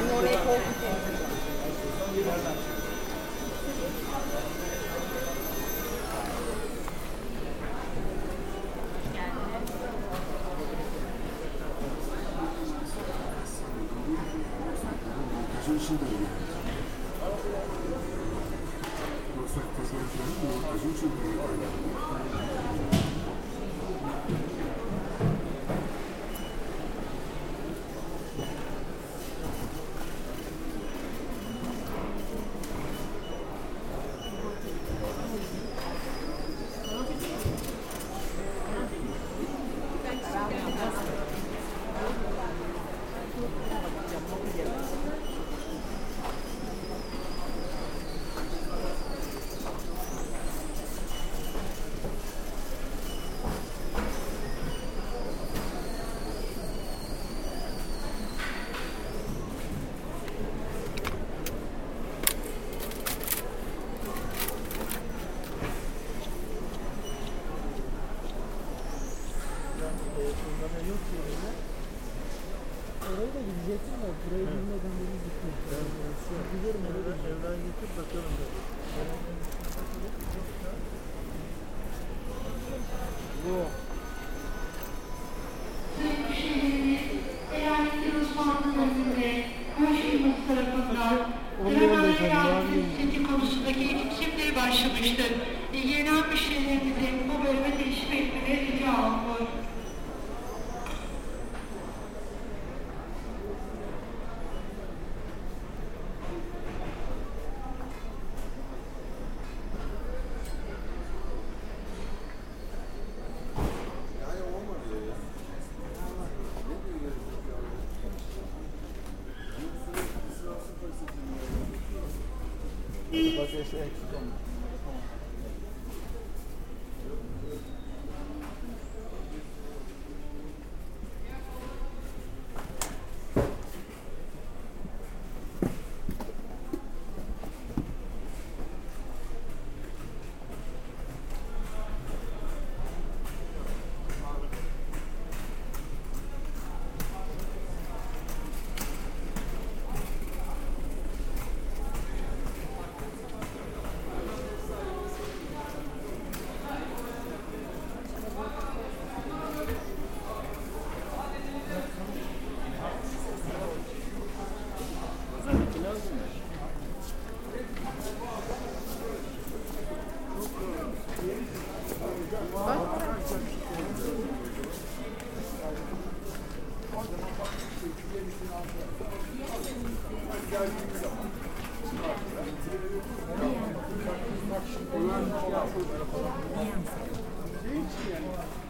Anne orayı korkutuyor. Orayı da gidecektim de burayı bilmeden beni gittim. Gidiyorum oraya. Evden getir bakalım. Yok. Sayın Müşterilerimiz, Eyaletli Osmanlı'nın önünde Konşehirimiz tarafından travelere yardım hizmeti konusundaki eğitimleri başlamıştır. İlgilenen müşterilerimizin bu bölüme teşrif etmeleri rica olunur. Bagajı eksik olmuş. Niye?